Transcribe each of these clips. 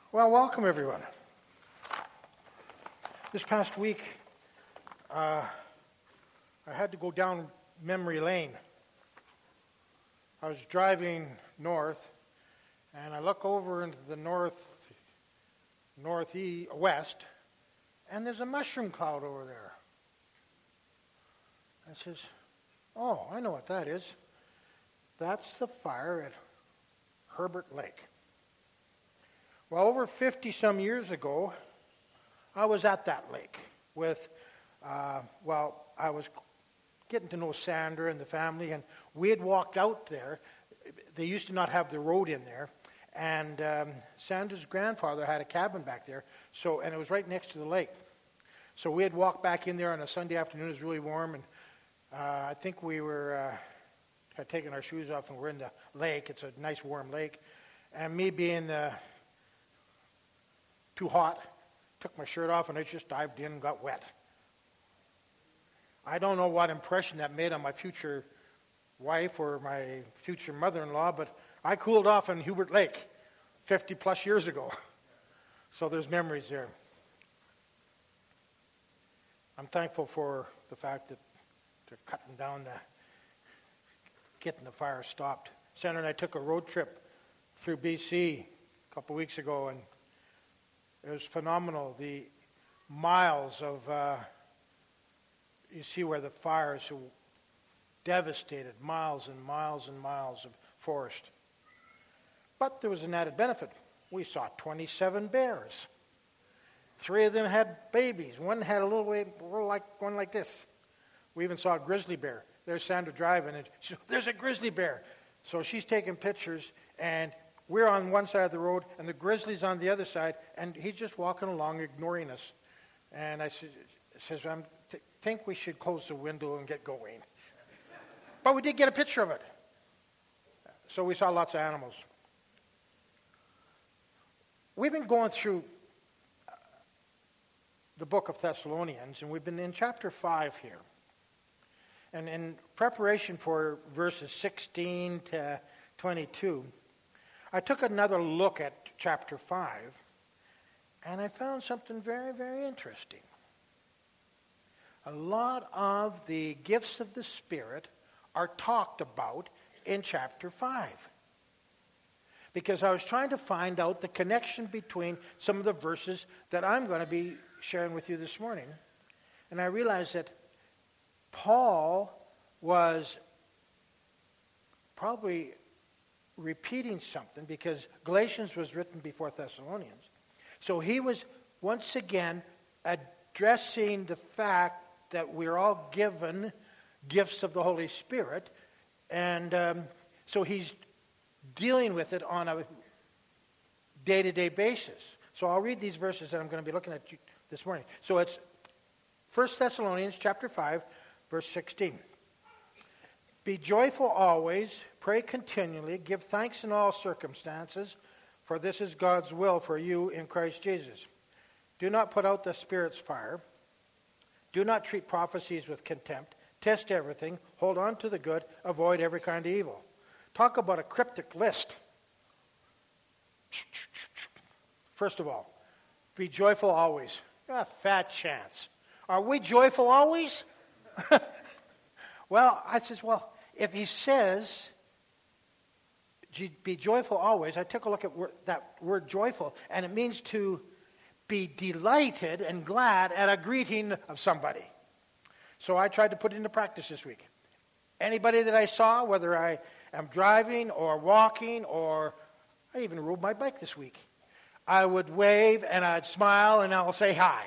Well, welcome everyone. This past week, I had to go down memory lane. I was driving north, and I look over into the northwest, and there's a mushroom cloud over there. I says, "Oh, I know what that is. That's the fire at Herbert Lake." Well, over 50-some years ago, I was at that lake with, I was getting to know Sandra and the family, and we had walked out there. They used to not have the road in there, and Sandra's grandfather had a cabin back there, and it was right next to the lake. So we had walked back in there on a Sunday afternoon. It was really warm, and I think we had taken our shoes off, and we're in the lake. It's a nice warm lake, and me being too hot, took my shirt off, and I just dived in and got wet. I don't know what impression that made on my future wife or my future mother-in-law, but I cooled off in Herbert Lake 50-plus years ago. So there's memories there. I'm thankful for the fact that they're cutting down getting the fire stopped. Sandra and I took a road trip through BC a couple weeks ago, and it was phenomenal. The miles of, you see where the fire is so devastated, miles and miles and miles of forest. But there was an added benefit. We saw 27 bears. 3 of them had babies. One had a little one like this. We even saw a grizzly bear. There's Sandra driving, and she said, "There's a grizzly bear." So she's taking pictures, and we're on one side of the road, and the grizzly's on the other side, and he's just walking along, ignoring us. And I says, "I think we should close the window and get going." But we did get a picture of it. So we saw lots of animals. We've been going through the book of Thessalonians, and we've been in chapter 5 here. And in preparation for verses 16 to 22, I took another look at chapter 5, and I found something very, very interesting. A lot of the gifts of the Spirit are talked about in chapter 5. Because I was trying to find out the connection between some of the verses that I'm going to be sharing with you this morning. And I realized that Paul was probably repeating something, because Galatians was written before Thessalonians. So he was once again addressing the fact that we're all given gifts of the Holy Spirit, and so he's dealing with it on a day-to-day basis. So I'll read these verses that I'm going to be looking at this morning. So it's 1 Thessalonians chapter 5, verse 16. "Be joyful always, pray continually, give thanks in all circumstances, for this is God's will for you in Christ Jesus. Do not put out the Spirit's fire. Do not treat prophecies with contempt. Test everything. Hold on to the good. Avoid every kind of evil." Talk about a cryptic list. First of all, be joyful always. A fat chance. Are we joyful always? Well, I says, if he says, be joyful always, I took a look at that word joyful, and it means to be delighted and glad at a greeting of somebody. So I tried to put it into practice this week. Anybody that I saw, whether I am driving or walking, or I even rode my bike this week, I would wave and I'd smile and I'll say hi.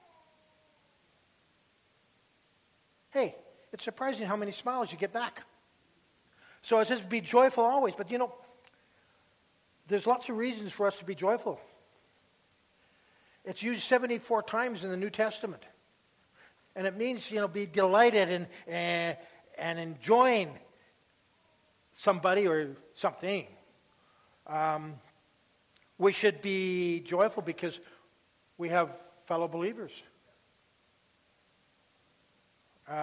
Hey, it's surprising how many smiles you get back. So it says be joyful always. But there's lots of reasons for us to be joyful. It's used 74 times in the New Testament. And it means, be delighted and enjoying somebody or something. We should be joyful because we have fellow believers.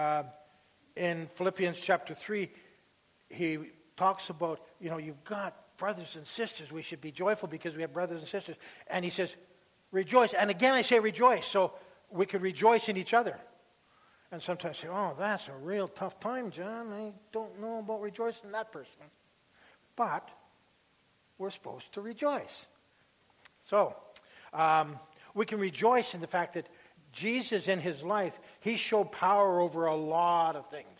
In Philippians chapter 3, he talks about, you've got brothers and sisters. We should be joyful because we have brothers and sisters. And he says, rejoice. And again, I say rejoice. So we could rejoice in each other. And sometimes I say, oh, that's a real tough time, John. I don't know about rejoicing that person. But we're supposed to rejoice. So we can rejoice in the fact that Jesus in his life, he showed power over a lot of things.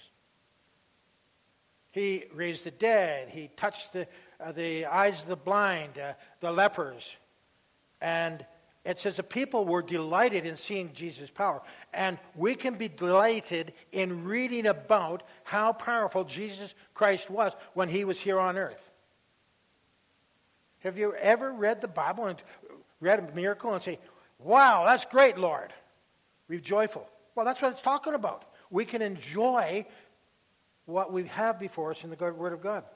He raised the dead. He touched the eyes of the blind, the lepers. And it says the people were delighted in seeing Jesus' power. And we can be delighted in reading about how powerful Jesus Christ was when he was here on earth. Have you ever read the Bible and read a miracle and say, wow, that's great, Lord. Be joyful. Well, that's what it's talking about. We can enjoy what we have before us in the Word of God.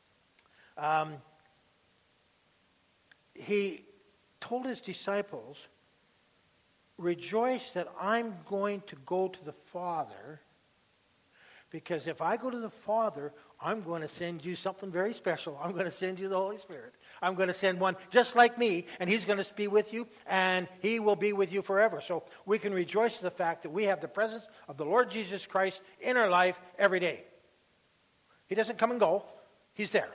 He told his disciples, rejoice that I'm going to go to the Father, because if I go to the Father, I'm going to send you something very special. I'm going to send you the Holy Spirit. I'm going to send one just like me, and he's going to be with you, and he will be with you forever. So we can rejoice in the fact that we have the presence of the Lord Jesus Christ in our life every day. He doesn't come and go. He's there.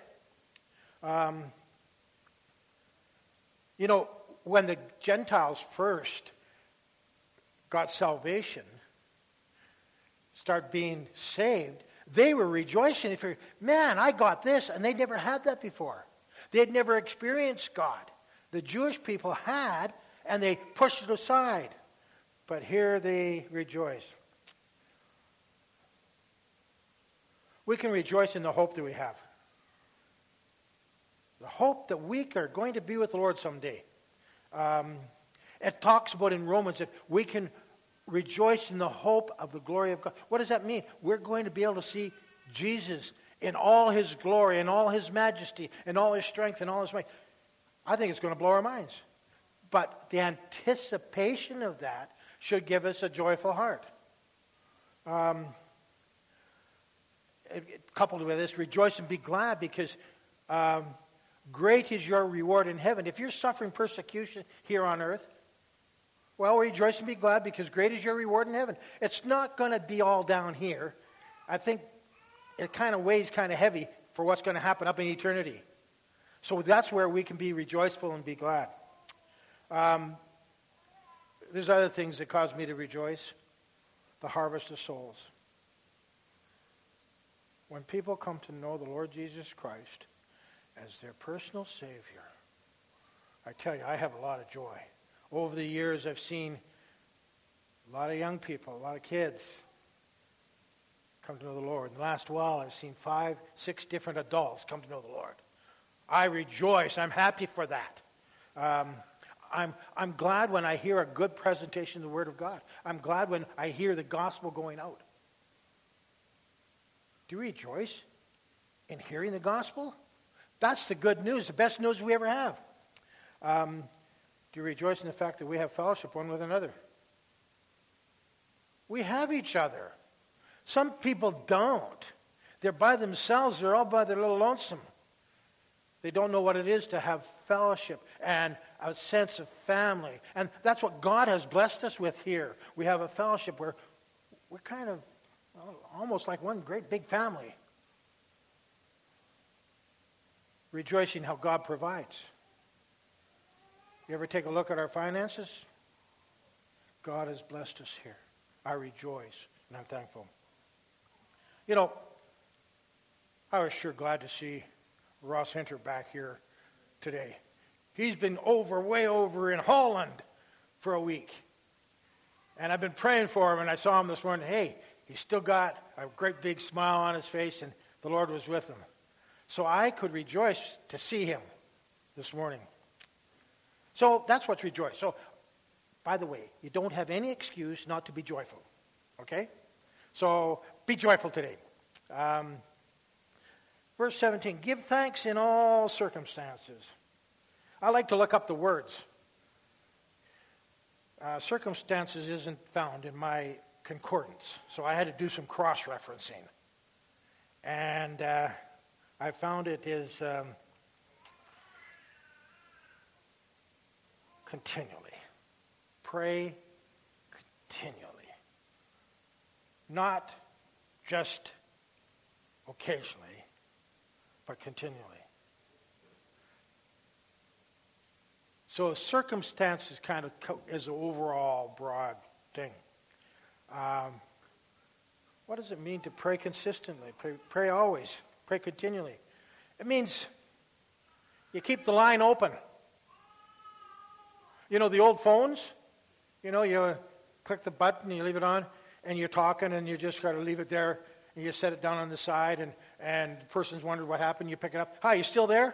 When the Gentiles first got salvation, start being saved, they were rejoicing. Man, I got this, and they never had that before. They had never experienced God. The Jewish people had, and they pushed it aside. But here they rejoice. We can rejoice in the hope that we have. The hope that we are going to be with the Lord someday. It talks about in Romans that we can rejoice in the hope of the glory of God. What does that mean? We're going to be able to see Jesus in all his glory, in all his majesty, in all his strength, in all his might. I think it's going to blow our minds. But the anticipation of that should give us a joyful heart. Coupled with this, rejoice and be glad, because great is your reward in heaven. If you're suffering persecution here on earth, well, rejoice and be glad, because great is your reward in heaven. It's not going to be all down here. I think it kind of weighs kind of heavy for what's going to happen up in eternity. So that's where we can be rejoiceful and be glad. There's other things that cause me to rejoice. The harvest of souls. When people come to know the Lord Jesus Christ as their personal Savior, I tell you, I have a lot of joy. Over the years, I've seen a lot of young people, a lot of kids come to know the Lord. In the last while, I've seen 5, 6 different adults come to know the Lord. I rejoice. I'm happy for that. I'm glad when I hear a good presentation of the Word of God. I'm glad when I hear the gospel going out. Do you rejoice in hearing the gospel? That's the good news, the best news we ever have. Do you rejoice in the fact that we have fellowship one with another? We have each other. Some people don't. They're by themselves. They're all by their little lonesome. They don't know what it is to have fellowship and a sense of family. And that's what God has blessed us with here. We have a fellowship where we're kind of almost like one great big family. Rejoicing how God provides. You ever take a look at our finances? God has blessed us here. I rejoice, and I'm thankful. You know, I was sure glad to see Ross Hinter back here today. He's been way over in Holland for a week. And I've been praying for him, and I saw him this morning. Hey, he's still got a great big smile on his face, and the Lord was with him. So I could rejoice to see him this morning. So that's what's rejoice. So, by the way, you don't have any excuse not to be joyful. Okay? So, be joyful today. Verse 17, give thanks in all circumstances. I like to look up the words. Circumstances isn't found in my concordance, so I had to do some cross-referencing. And I found it is continually. Pray continually. Not just occasionally, but continually. So circumstances kind of is an overall broad thing. What does it mean to pray consistently? Pray always. Pray continually. It means you keep the line open. You know the old phones? You know, you click the button, you leave it on, and you're talking, and you just got to leave it there, and you set it down on the side, and the person's wondering what happened, you pick it up. Hi, you still there?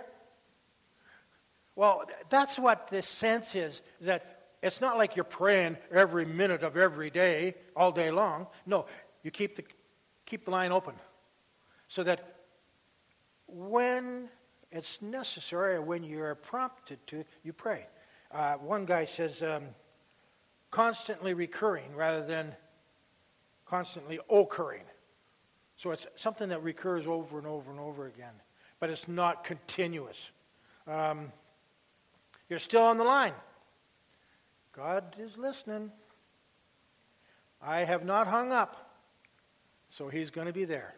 Well, that's what this sense is that it's not like you're praying every minute of every day, all day long. No, you keep the line open so that when it's necessary or when you're prompted to, you pray. One guy says constantly recurring rather than constantly occurring. So it's something that recurs over and over and over again, but it's not continuous. You're still on the line. God is listening. I have not hung up, so he's going to be there.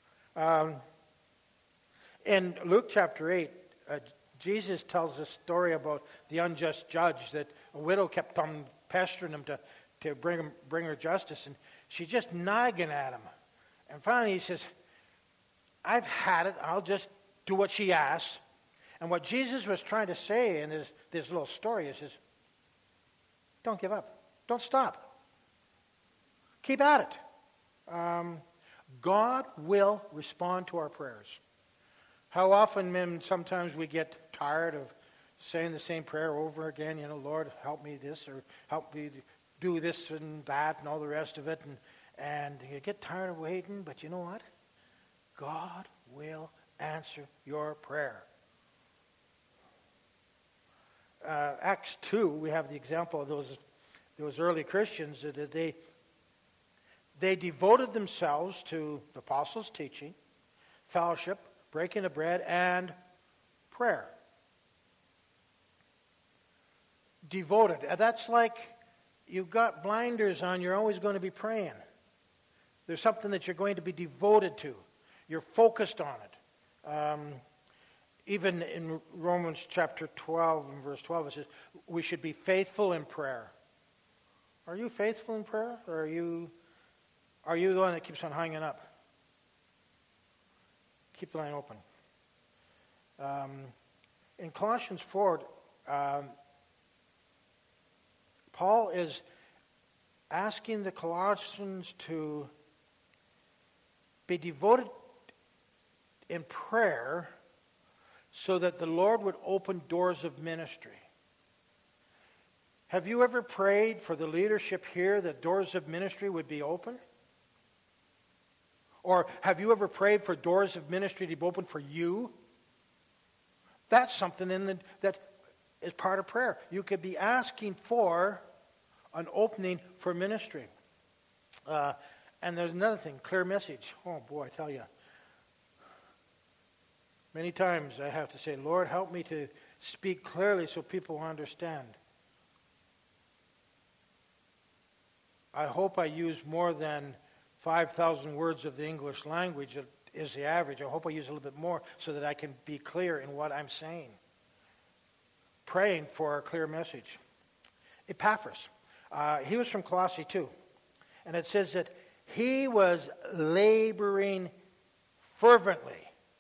In Luke chapter 8, Jesus tells a story about the unjust judge that a widow kept on pestering him to bring her justice, and she's just nagging at him. And finally he says, I've had it. I'll just do what she asks. And what Jesus was trying to say in this little story is, don't give up. Don't stop. Keep at it. God will respond to our prayers. How often, men, sometimes we get tired of saying the same prayer over again, Lord, help me this, or help me do this and that and all the rest of it. And you get tired of waiting, but you know what? God will answer your prayer. Acts 2, we have the example of those early Christians that they devoted themselves to the apostles' teaching, fellowship, breaking of bread, and prayer. Devoted. That's like you've got blinders on, you're always going to be praying. There's something that you're going to be devoted to. You're focused on it. Even in Romans chapter 12 and verse 12, it says, we should be faithful in prayer. Are you faithful in prayer? Or are you the one that keeps on hanging up? Keep the line open. In Colossians 4, Paul is asking the Colossians to be devoted in prayer so that the Lord would open doors of ministry. Have you ever prayed for the leadership here that doors of ministry would be open? Or have you ever prayed for doors of ministry to be open for you? That's something that is part of prayer. You could be asking for an opening for ministry. And there's another thing, clear message. Oh boy, I tell you. Many times I have to say, Lord, help me to speak clearly so people understand. I hope I use more than 5,000 words of the English language that is the average. I hope I use a little bit more so that I can be clear in what I'm saying. Praying for a clear message. Epaphras. He was from Colossae too. And it says that he was laboring fervently,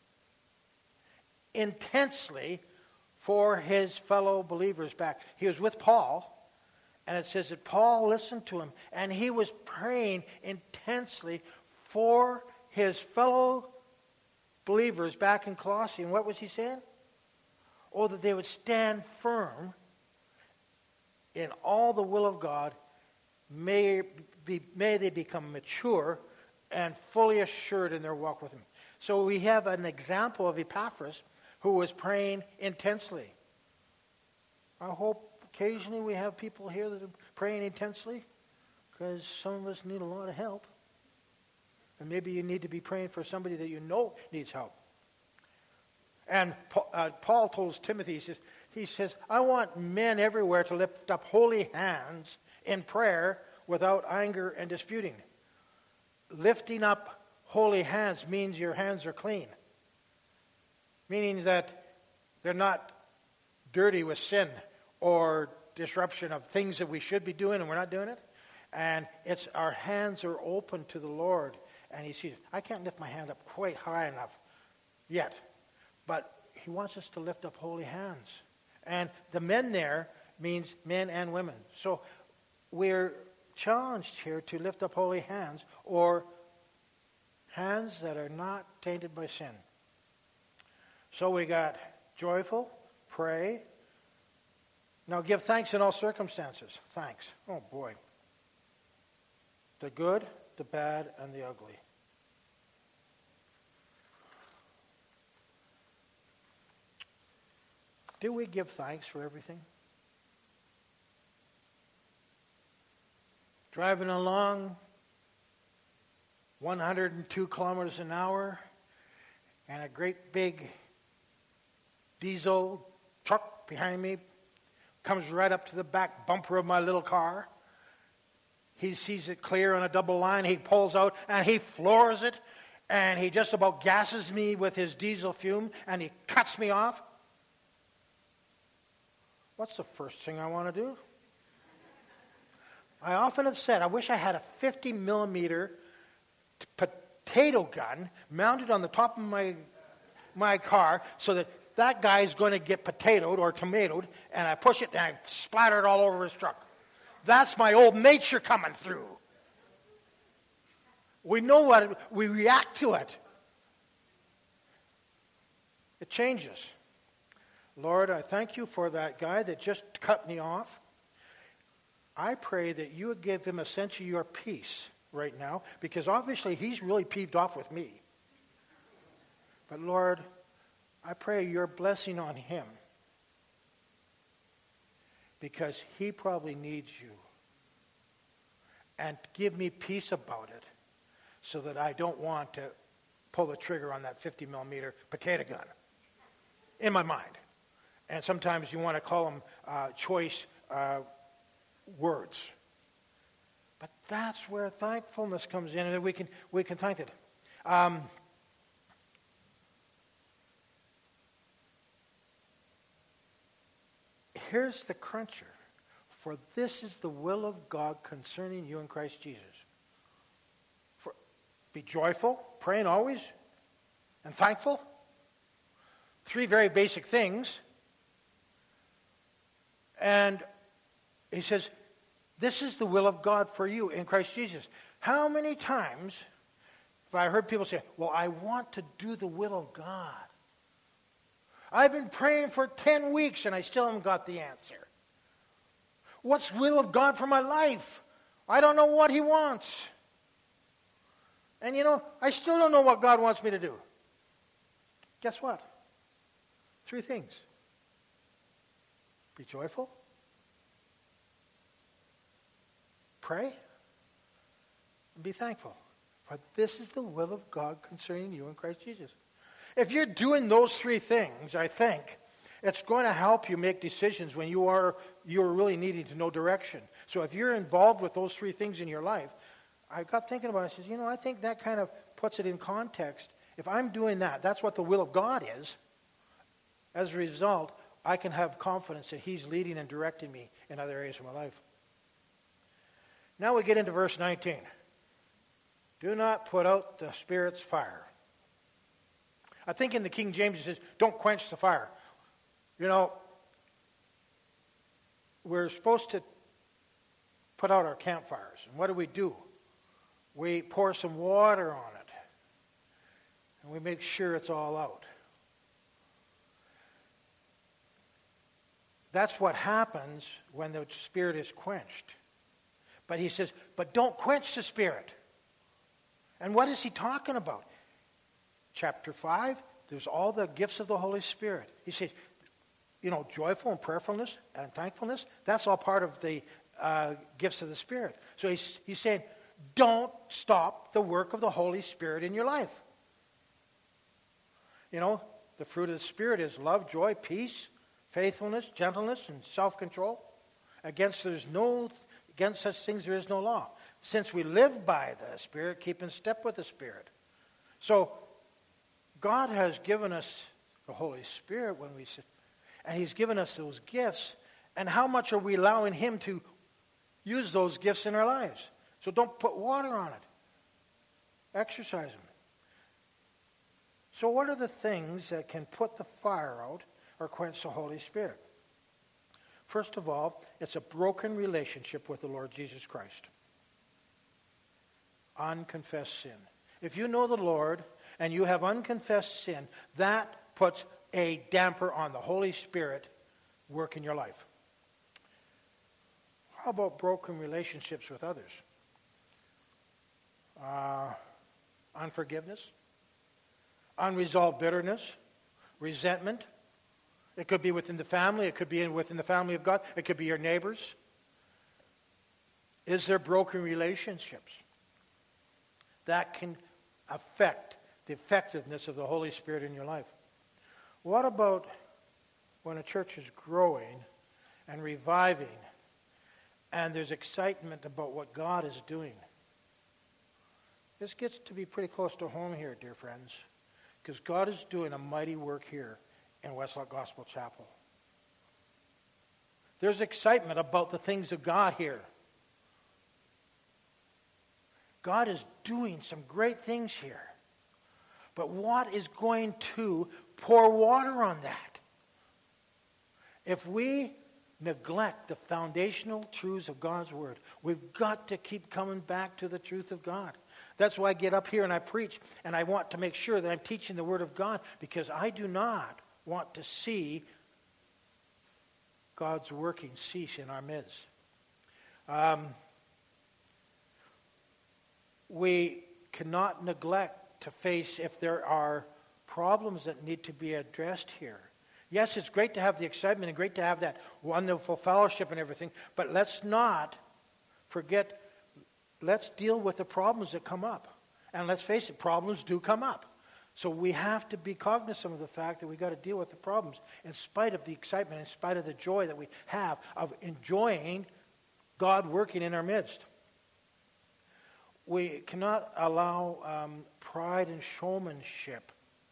intensely for his fellow believers back. He was with Paul, and it says that Paul listened to him, and he was praying intensely for his fellow believers back in Colossae. And what was he saying? Oh, that they would stand firm in all the will of God. May they become mature and fully assured in their walk with him. So we have an example of Epaphras who was praying intensely. I hope occasionally we have people here that are praying intensely, because some of us need a lot of help. And maybe you need to be praying for somebody that you know needs help. And Paul told Timothy, he says, He says, I want men everywhere to lift up holy hands in prayer without anger and disputing. Lifting up holy hands means your hands are clean. Meaning that they're not dirty with sin or disruption of things that we should be doing and we're not doing it. And it's our hands are open to the Lord. And he sees, I can't lift my hand up quite high enough yet. But he wants us to lift up holy hands. And the men there means men and women. So we're challenged here to lift up holy hands, or hands that are not tainted by sin. So we got joyful, pray. Now give thanks in all circumstances. Thanks. Oh boy. The good, the bad, and the ugly. Do we give thanks for everything? Driving along 102 kilometers an hour and a great big diesel truck behind me comes right up to the back bumper of my little car. He sees it clear on a double line. He pulls out and he floors it, and he just about gasses me with his diesel fume, and he cuts me off. What's the first thing I want to do? I often have said, I wish I had a 50 millimeter potato gun mounted on the top of my car so that guy is going to get potatoed or tomatoed, and I push it and I splatter it all over his truck. That's my old nature coming through. We know what we react to it. It changes. Lord, I thank you for that guy that just cut me off. I pray that you would give him a sense of your peace right now, because obviously he's really peeved off with me. But Lord, I pray your blessing on him, because he probably needs you. And give me peace about it so that I don't want to pull the trigger on that 50 millimeter potato gun in my mind. And sometimes you want to call them choice words. But that's where thankfulness comes in, and we can thank it. Here's the cruncher. For this is the will of God concerning you in Christ Jesus. Be joyful, praying always, and thankful. 3 very basic things. And he says, this is the will of God for you in Christ Jesus. How many times have I heard people say, well, I want to do the will of God. I've been praying for 10 weeks and I still haven't got the answer. What's the will of God for my life? I don't know what he wants. And I still don't know what God wants me to do. Guess what? 3 things. Be joyful. Pray. And be thankful. For this is the will of God concerning you in Christ Jesus. If you're doing those 3 things, I think, it's going to help you make decisions when you're really needing to know direction. So if you're involved with those 3 things in your life, I got thinking about it. I said, I think that kind of puts it in context. If I'm doing that, that's what the will of God is. As a result, I can have confidence that he's leading and directing me in other areas of my life. Now we get into verse 19. Do not put out the Spirit's fire. I think in the King James it says, don't quench the fire. We're supposed to put out our campfires. And what do? We pour some water on it. And we make sure it's all out. That's what happens when the Spirit is quenched. But he says, but don't quench the Spirit. And what is he talking about? Chapter 5, there's all the gifts of the Holy Spirit. He says, joyful and prayerfulness and thankfulness, that's all part of the gifts of the Spirit. So he's saying, don't stop the work of the Holy Spirit in your life. The fruit of the Spirit is love, joy, peace, faithfulness, gentleness, and self-control. Against such things there is no law. Since we live by the Spirit, keep in step with the Spirit. So, God has given us the Holy Spirit and He's given us those gifts. And how much are we allowing Him to use those gifts in our lives? So don't put water on it. Exercise them. So what are the things that can put the fire out or quench the Holy Spirit? First of all, it's a broken relationship with the Lord Jesus Christ. Unconfessed sin. If you know the Lord and you have unconfessed sin, that puts a damper on the Holy Spirit work in your life. How about broken relationships with others? Unforgiveness, unresolved bitterness, resentment. It could be within the family. It could be within the family of God. It could be your neighbors. Is there broken relationships? That can affect the effectiveness of the Holy Spirit in your life. What about when a church is growing and reviving and there's excitement about what God is doing? This gets to be pretty close to home here, dear friends, because God is doing a mighty work here in Westlock Gospel Chapel. There's excitement about the things of God here. God is doing some great things here. But what is going to pour water on that? If we neglect the foundational truths of God's Word, we've got to keep coming back to the truth of God. That's why I get up here and I preach, and I want to make sure that I'm teaching the Word of God, because I do not want to see God's working cease in our midst. We cannot neglect to face if there are problems that need to be addressed here. Yes, it's great to have the excitement and great to have that wonderful fellowship and everything, but let's not forget, let's deal with the problems that come up. And let's face it, problems do come up. So we have to be cognizant of the fact that we've got to deal with the problems in spite of the excitement, in spite of the joy that we have of enjoying God working in our midst. We cannot allow pride and showmanship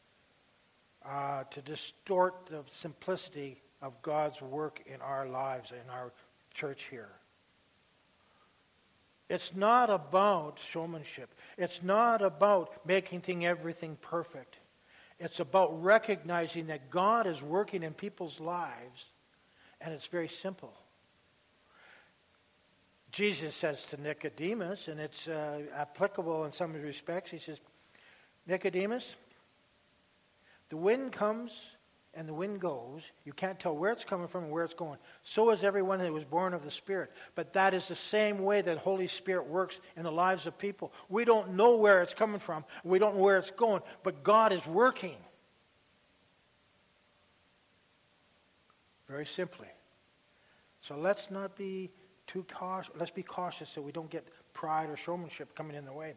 to distort the simplicity of God's work in our lives, in our church here. It's not about showmanship. It's not about making everything perfect. It's about recognizing that God is working in people's lives, and it's very simple. Jesus says to Nicodemus, and it's applicable in some respects, he says, Nicodemus, the wind comes and the wind goes. You can't tell where it's coming from and where it's going. So is everyone that was born of the Spirit. But that is the same way that Holy Spirit works in the lives of people. We don't know where it's coming from. We don't know where it's going. But God is working. Very simply. So let's not be too cautious. Let's be cautious so we don't get pride or showmanship coming in the way.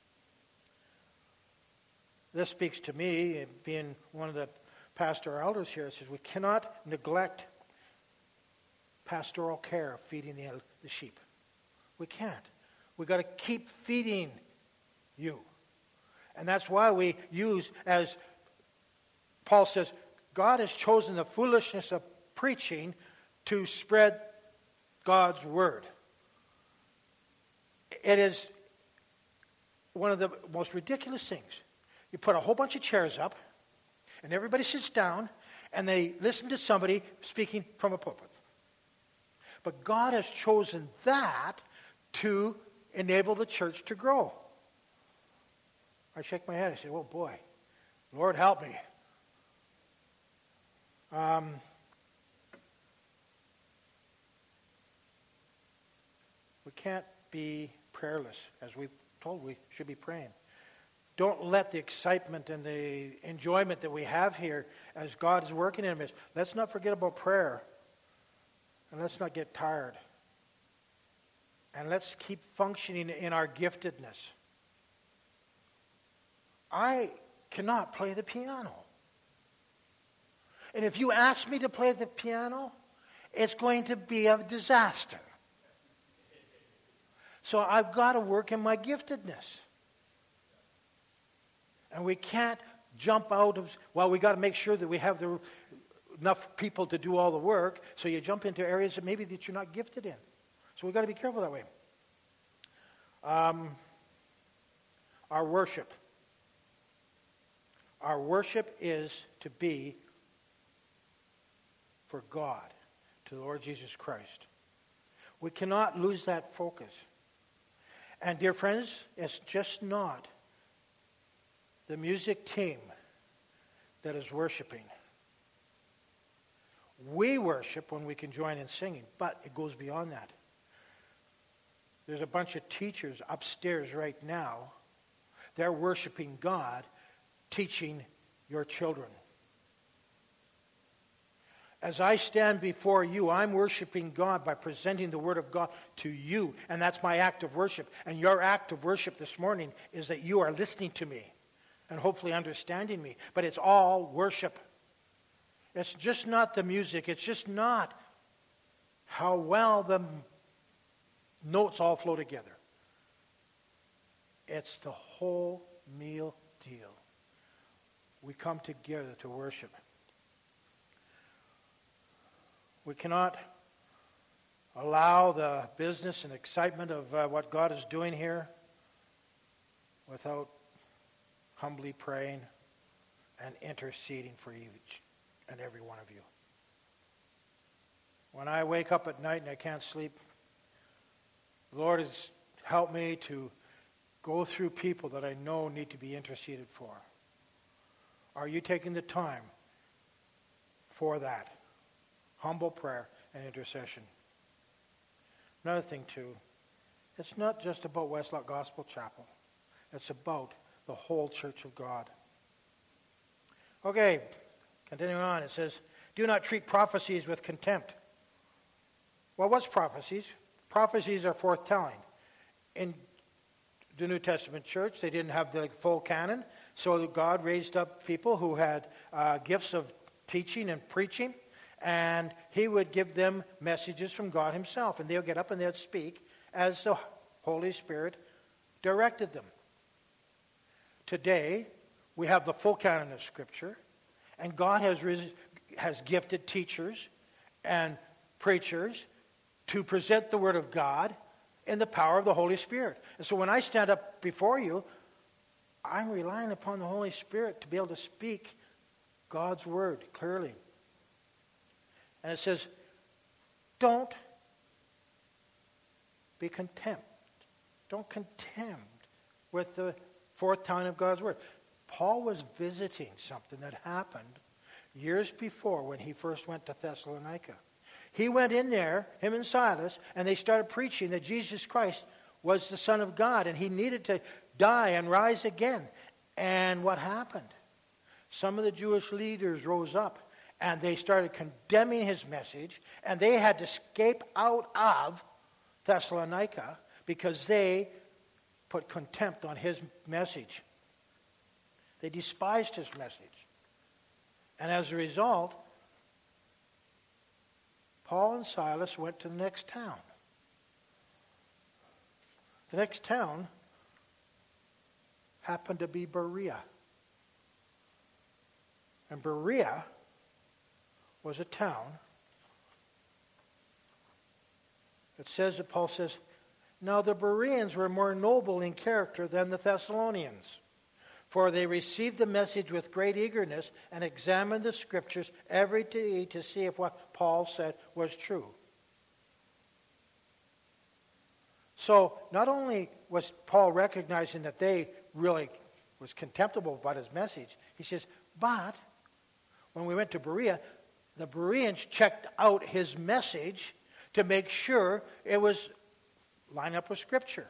This speaks to me, being one of the pastor elders here. It says we cannot neglect pastoral care of feeding the sheep. We can't. We've got to keep feeding you. And that's why we use, as Paul says, God has chosen the foolishness of preaching to spread God's word. It is one of the most ridiculous things. You put a whole bunch of chairs up, and everybody sits down, and they listen to somebody speaking from a pulpit. But God has chosen that to enable the church to grow. I shake my head. I say, oh boy, Lord help me. We can't be prayerless. As we've told, we should be praying. Don't let the excitement and the enjoyment that we have here as God is working in us, let's not forget about prayer. And let's not get tired. And let's keep functioning in our giftedness. I cannot play the piano. And if you ask me to play the piano, it's going to be a disaster. So I've got to work in my giftedness. And we can't jump out of, well, we got to make sure that we have enough people to do all the work, so you jump into areas that maybe that you're not gifted in. So we've got to be careful that way. Our worship. Our worship is to be for God, to the Lord Jesus Christ. We cannot lose that focus. And dear friends, it's just not the music team that is worshiping. We worship when we can join in singing, but it goes beyond that. There's a bunch of teachers upstairs right now. They're worshiping God, teaching your children. As I stand before you, I'm worshiping God by presenting the Word of God to you, and that's my act of worship. And your act of worship this morning is that you are listening to me and hopefully understanding me. But it's all worship. It's just not the music. It's just not how well the notes all flow together. It's the whole meal deal. We come together to worship. We cannot allow the business and excitement of what God is doing here without humbly praying and interceding for each and every one of you. When I wake up at night and I can't sleep, the Lord has helped me to go through people that I know need to be interceded for. Are you taking the time for that? Humble prayer and intercession. Another thing, too, it's not just about Westlock Gospel Chapel. It's about the whole Church of God. Okay, continuing on, it says, do not treat prophecies with contempt. Well, what's prophecies? Prophecies are forthtelling. In the New Testament church, they didn't have the full canon, so God raised up people who had gifts of teaching and preaching, and he would give them messages from God himself, and they'll get up and they'll speak as the Holy Spirit directed them. Today, we have the full canon of Scripture, and God has gifted teachers and preachers to present the Word of God in the power of the Holy Spirit. And so when I stand up before you, I'm relying upon the Holy Spirit to be able to speak God's Word clearly. And it says, don't be contempt. Don't contend with the forthtelling of God's Word. Paul was visiting something that happened years before when he first went to Thessalonica. He went in there, him and Silas, and they started preaching that Jesus Christ was the Son of God, and he needed to die and rise again. And what happened? Some of the Jewish leaders rose up, and they started condemning his message, and they had to escape out of Thessalonica because they put contempt on his message. They despised his message. And as a result, Paul and Silas went to the next town. The next town happened to be Berea. And Berea was a town that says that Paul says, now the Bereans were more noble in character than the Thessalonians, for they received the message with great eagerness and examined the Scriptures every day to see if what Paul said was true. So not only was Paul recognizing that they really was contemptible about his message, he says, but when we went to Berea, the Bereans checked out his message to make sure it was lined up with Scripture.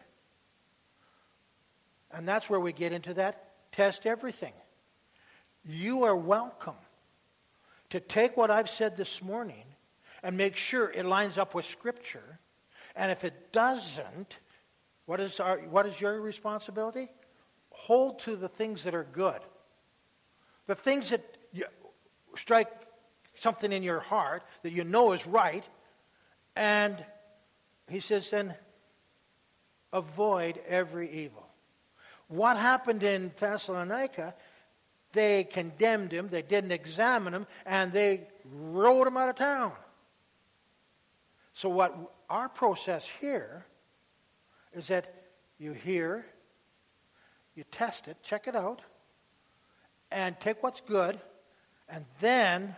And that's where we get into that test everything. You are welcome to take what I've said this morning and make sure it lines up with Scripture. And if it doesn't, what is your responsibility? Hold to the things that are good. The things that strike something in your heart that you know is right. And he says, then avoid every evil. What happened in Thessalonica? They condemned him, they didn't examine him, and they wrote him out of town. So what our process here is that you hear, you test it, check it out, and take what's good, and then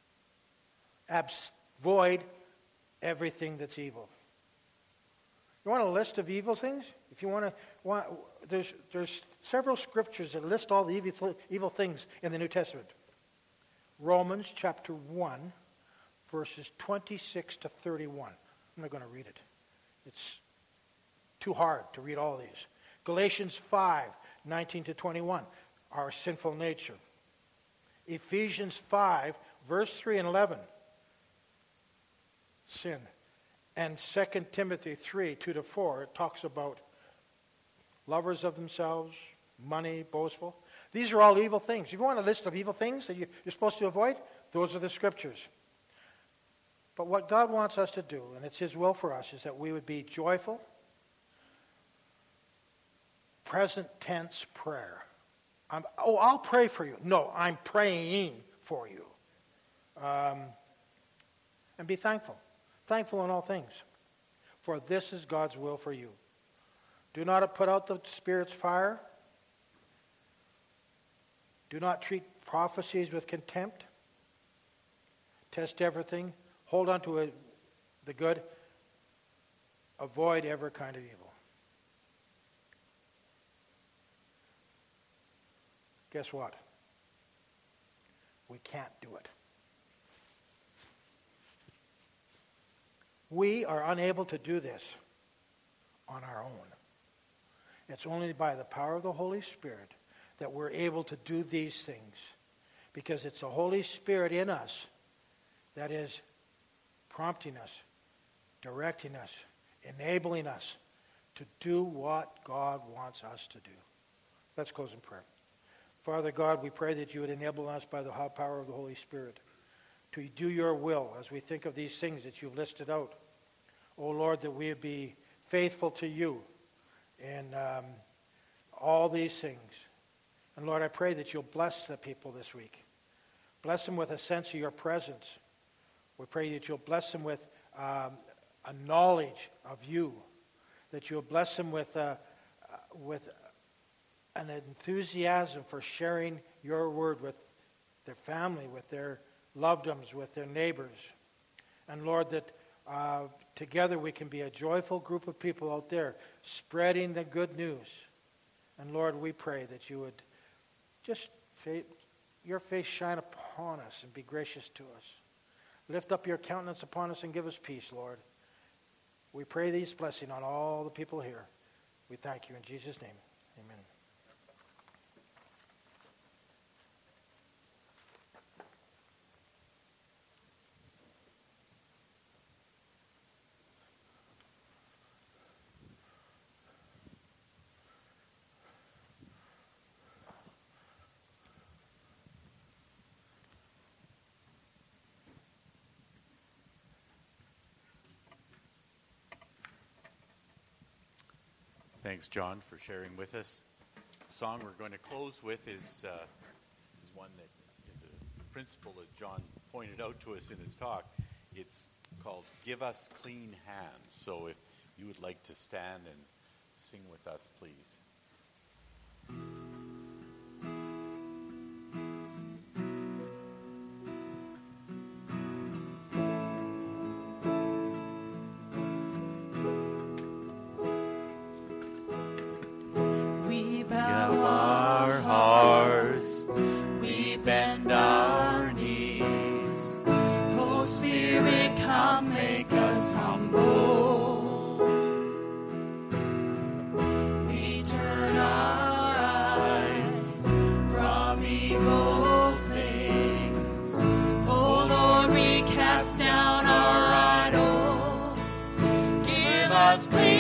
avoid everything that's evil. You want a list of evil things? If you want, there's several scriptures that list all the evil things in the New Testament. Romans chapter 1, verses 26 to 31. I'm not going to read it. It's too hard to read all these. Galatians 5, 19 to 21, our sinful nature. Ephesians 5, verse 3 and 11, sin. And 2 Timothy 3, 2 to 4, it talks about lovers of themselves, money, boastful. These are all evil things. If you want a list of evil things that you're supposed to avoid, those are the scriptures. But what God wants us to do, and it's His will for us, is that we would be joyful, present tense prayer. I'll pray for you. No, I'm praying for you. And be thankful. Thankful in all things. For this is God's will for you. Do not put out the Spirit's fire. Do not treat prophecies with contempt. Test everything. Hold on to the good. Avoid every kind of evil. Guess what? We can't do it. We are unable to do this on our own. It's only by the power of the Holy Spirit that we're able to do these things. Because it's the Holy Spirit in us that is prompting us, directing us, enabling us to do what God wants us to do. Let's close in prayer. Father God, we pray that you would enable us by the power of the Holy Spirit to do your will as we think of these things that you've listed out. Oh Lord, that we would be faithful to you in all these things. And Lord, I pray that you'll bless the people this week. Bless them with a sense of your presence. We pray that you'll bless them with a knowledge of you. That you'll bless them with an enthusiasm for sharing your word with their family, with their loved ones, with their neighbors. And Lord, that together we can be a joyful group of people out there spreading the good news. And Lord, we pray that you would just your face shine upon us and be gracious to us. Lift up your countenance upon us and give us peace, Lord. We pray these blessings on all the people here. We thank you in Jesus' name. Amen. Thanks, John, for sharing with us. The song we're going to close with is one that is a principle that John pointed out to us in his talk. It's called Give Us Clean Hands. So if you would like to stand and sing with us, please. Cast down our idols, give us clean